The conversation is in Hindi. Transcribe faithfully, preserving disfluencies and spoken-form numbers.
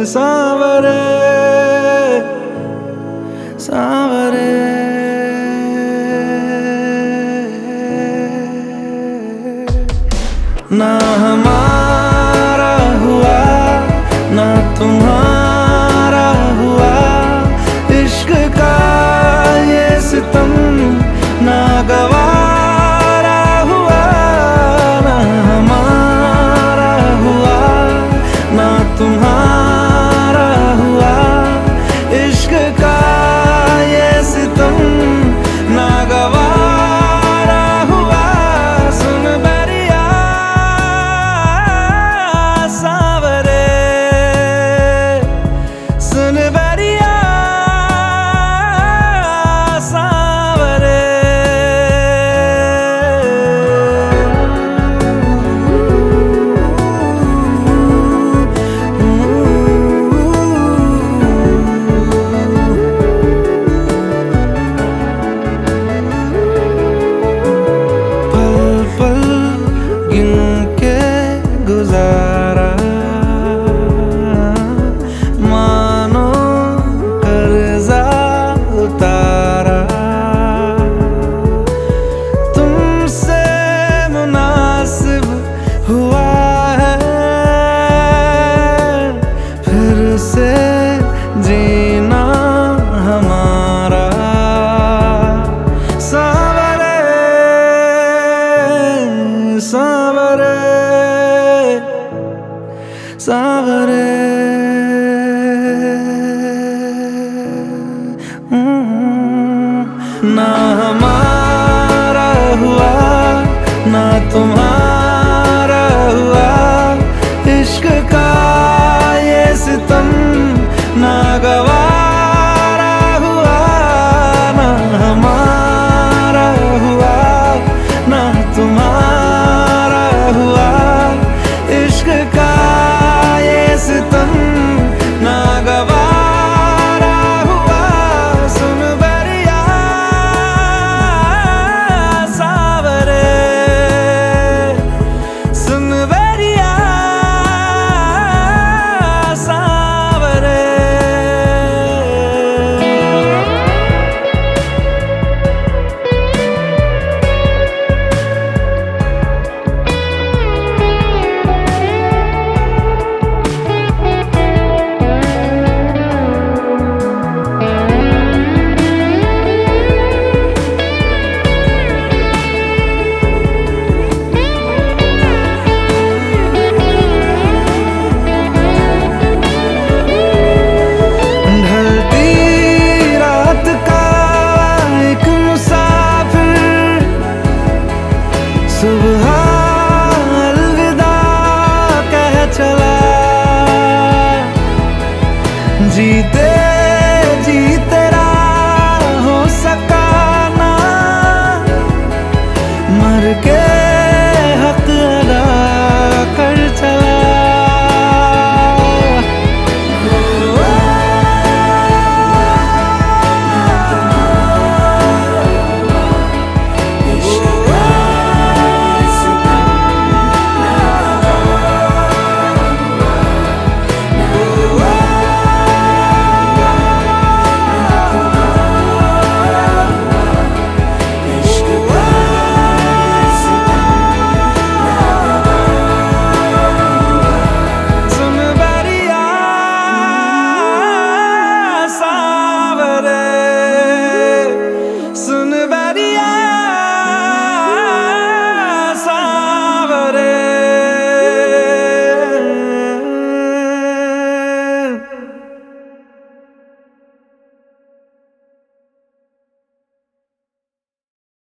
सांवरे सांवरे ना हमारा हुआ ना तुम्हारा हुआ, इश्क का ये सितम ना गवारा हुआ। ना हमारा हुआ ना तुम्हारा हुआ, इश्क का ये सितम ना गवारा हुआ। सुन बैरिया सांवरे, सुन बैरिया सांवरे। गुजारा मानो कर्जा उतारा, तुमसे मुनासिब हुआ है फिर से जीना हमारा। सांवरे सांवरे सांवरे ना हमारा हुआ ना तुम्हारा हुआ, इश्क का ये सितम ना गवारा हुआ। ना हमारा हुआ ना तुम्हारा हुआ, इश्क का सितम ना गवारा हुआ। सुन बैरिया सांवरे, सुन बैरिया सांवरे। सुबह अलविदा कह चला, जीते